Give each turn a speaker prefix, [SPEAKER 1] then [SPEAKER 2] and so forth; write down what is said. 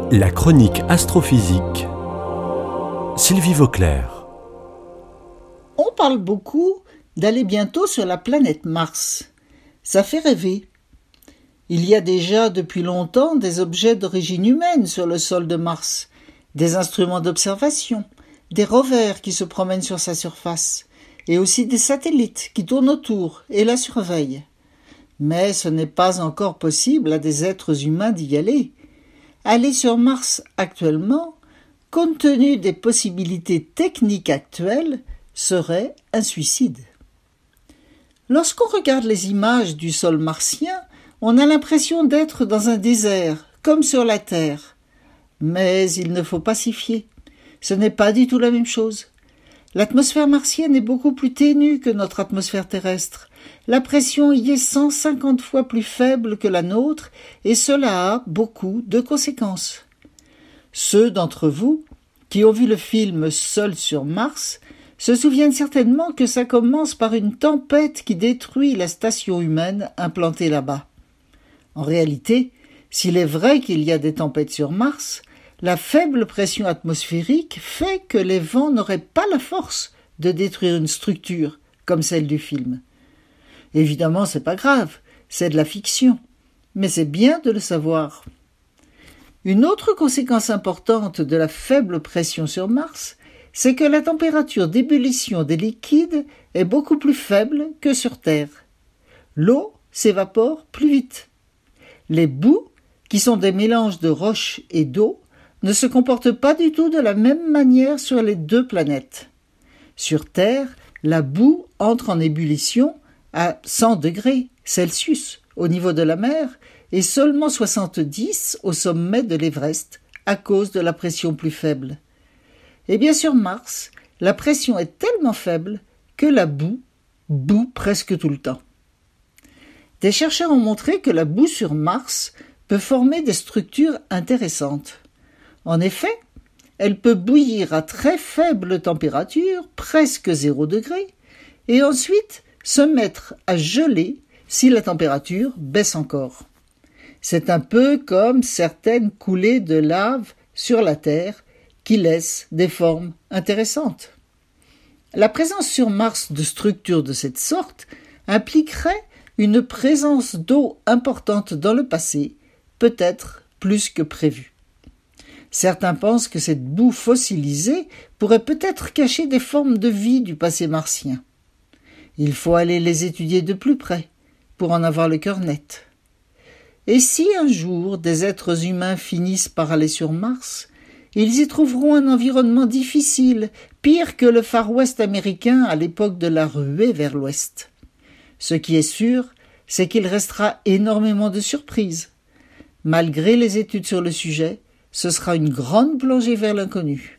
[SPEAKER 1] La chronique astrophysique. Sylvie Vauclair.
[SPEAKER 2] On parle beaucoup d'aller bientôt sur la planète Mars. Ça fait rêver. Il y a déjà depuis longtemps des objets d'origine humaine sur le sol de Mars, des instruments d'observation, des rovers qui se promènent sur sa surface, et aussi des satellites qui tournent autour et la surveillent. Mais ce n'est pas encore possible à des êtres humains d'y aller. Aller sur Mars actuellement, compte tenu des possibilités techniques actuelles, serait un suicide. Lorsqu'on regarde les images du sol martien, on a l'impression d'être dans un désert, comme sur la Terre. Mais il ne faut pas s'y fier. Ce n'est pas du tout la même chose. L'atmosphère martienne est beaucoup plus ténue que notre atmosphère terrestre. La pression y est 150 fois plus faible que la nôtre et cela a beaucoup de conséquences. Ceux d'entre vous qui ont vu le film Seul sur Mars se souviennent certainement que ça commence par une tempête qui détruit la station humaine implantée là-bas. En réalité, s'il est vrai qu'il y a des tempêtes sur Mars, la faible pression atmosphérique fait que les vents n'auraient pas la force de détruire une structure comme celle du film. Évidemment, c'est pas grave, c'est de la fiction, mais c'est bien de le savoir. Une autre conséquence importante de la faible pression sur Mars, c'est que la température d'ébullition des liquides est beaucoup plus faible que sur Terre. L'eau s'évapore plus vite. Les boues, qui sont des mélanges de roches et d'eau, ne se comportent pas du tout de la même manière sur les deux planètes. Sur Terre, la boue entre en ébullition à 100 degrés Celsius au niveau de la mer et seulement 70 au sommet de l'Everest à cause de la pression plus faible. Et bien sur Mars, la pression est tellement faible que la boue bout presque tout le temps. Des chercheurs ont montré que la boue sur Mars peut former des structures intéressantes. En effet, elle peut bouillir à très faible température, presque 0 degré, et ensuite se mettre à geler si la température baisse encore. C'est un peu comme certaines coulées de lave sur la Terre qui laissent des formes intéressantes. La présence sur Mars de structures de cette sorte impliquerait une présence d'eau importante dans le passé, peut-être plus que prévu. Certains pensent que cette boue fossilisée pourrait peut-être cacher des formes de vie du passé martien. Il faut aller les étudier de plus près pour en avoir le cœur net. Et si un jour des êtres humains finissent par aller sur Mars, ils y trouveront un environnement difficile, pire que le Far West américain à l'époque de la ruée vers l'Ouest. Ce qui est sûr, c'est qu'il restera énormément de surprises. Malgré les études sur le sujet, ce sera une grande plongée vers l'inconnu.